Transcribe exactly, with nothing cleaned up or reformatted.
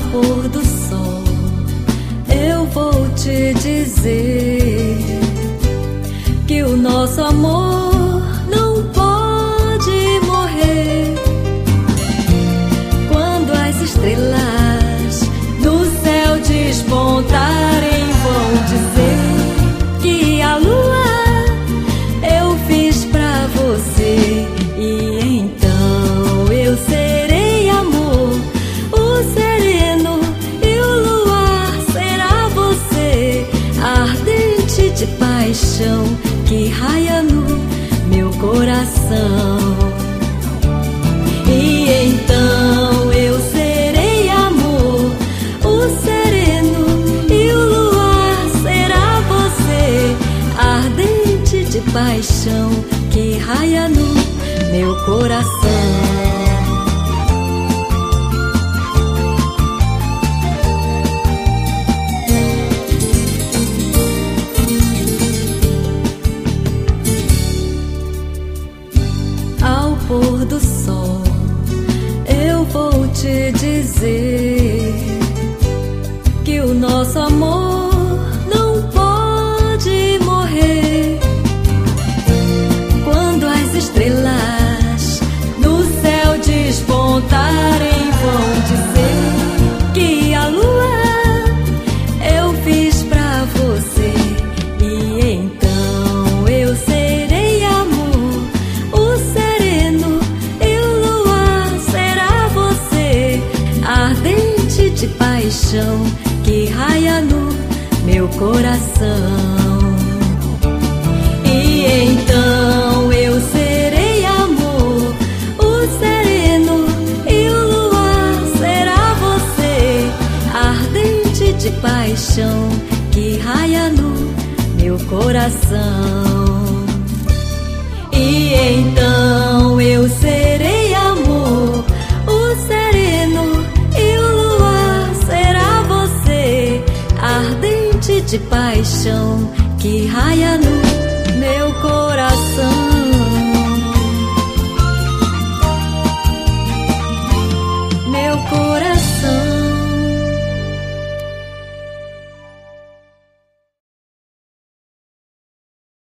pôr do sol, eu vou te dizer que o nosso amor não pode morrer. Quando as estrelas no céu despontarem, vão dizer que a lua eu fiz pra você. E então eu serei amor, o sereno e o luar será você, ardente de paixão que raia no meu coração. E então eu serei amor, o sereno e o luar será você, ardente de paixão que raia no meu coração. Ao pôr do sol, eu vou te dizer que o nosso amor não pode morrer. Quando as estrelas no céu despontarem, vão dizer que a lua eu fiz pra você. E então eu serei amor, o sereno e o luar será você, ardente de paixão que raia no meu coração. E então eu serei amor, o sereno e o luar será você, ardente de paixão que raia no meu coração. E então eu serei amor, o sereno e o luar será você, ardente de paixão que raia no